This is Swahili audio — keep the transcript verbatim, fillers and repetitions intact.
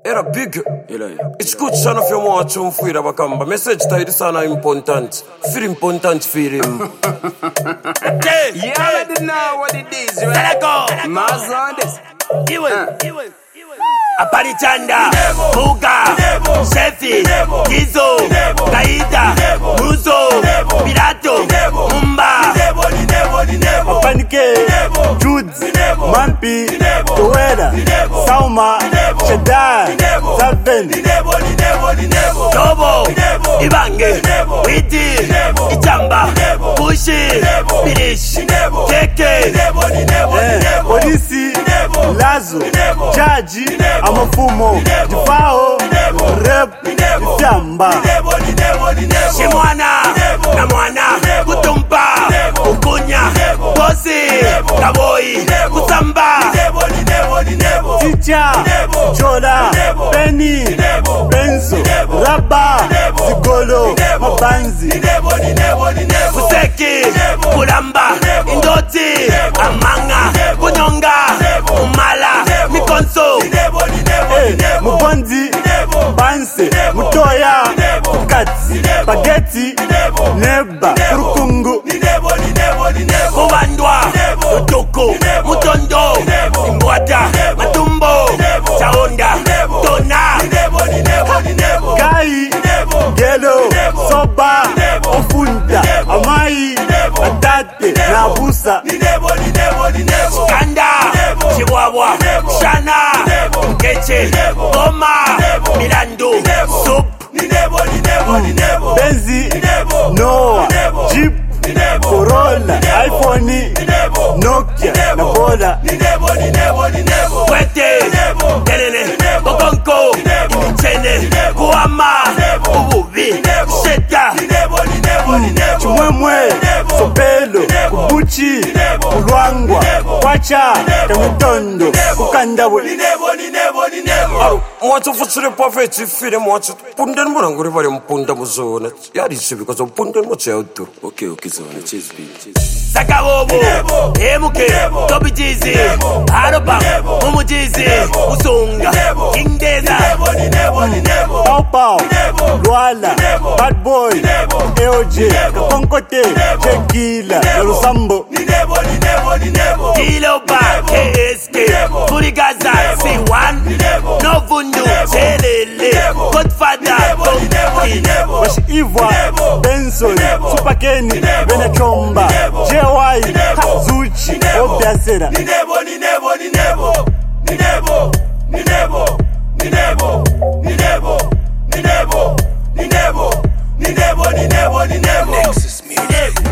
Era big. It's good son of your watch on Fuira Bakamba. Message tied sana important. Feel important for him. Okay, you already know what it is, right? Let go. Mars on this. You will. You will. Aparichanda, Muga, Shefi, Gizo, Kaida, Muzo, Pirato, Mumba, Panike, Jude, Mampi, Toera, Sauma, Shedai, Zaven, Tobo, Ibange, Witi, Ichamba, Bushi, Pirish, Keke, Polisi, Lazo, Jaji, Amafumo, Jifao, Rep, Jamba, Shimwana, Namwana, Kutumba, Ukunya, Bosi, Kaboi, Kutamba, Ticha, Joda, Penny, Benzo, Rabba, Zigolo, Mabanzi, Fuseki, Kuramba, Indoti, Amanga, Kunyonga, Umala, Mikonso, Mubondi, Banse, Mutoya, Katsi, Bageti, Neba, Rukungu, Kubandwa, Utoko, Mutondo, Imbwata, Matumbo, Chaonda, Tona, Gai, Gelo, Soba, Ofunda, Amai, Atate, Nabusa, Kanda, Chihuahua, Shana, Keche, Goma, Milando, Soup, Benzi, Noah, Jeep, Corolla, iPhone, Nokia, Nabola, Wete, Tenene, Bokonko, Imichene, Kuama, Ububi, Sheta, Chumwemwe, Sopelo, Kubuchi, Kulwangwa, Kwacha, Temutondo, Kukandawe. Mwatu futsire perfect fire mwatu punden muranguri bari mpunda muzona. Yari se because of punden mutse auto. Okay, okay, so on cheese beat. Sakabobo, Emuke, Tobijizi, Haroba, Mumujizi, Usunga, Indeza, Pau Pau, Luala, Bad Boy, L J, Kaponkote, Tequila, Lusambo, Kiloba, K S K, Furigaza, C one, Novundu, Chelele, Godfather, Tonki, Washi Ivoire, Benson, Super Kenny, Benachomba, J Y, Zuchi, Obiasera. Ninebo, Ninebo, Ninebo, Ninebo, Ninebo, Ninebo, Ninebo, Ninebo, Ninebo, Ninebo, Ninebo, Ninebo, Nexus Music.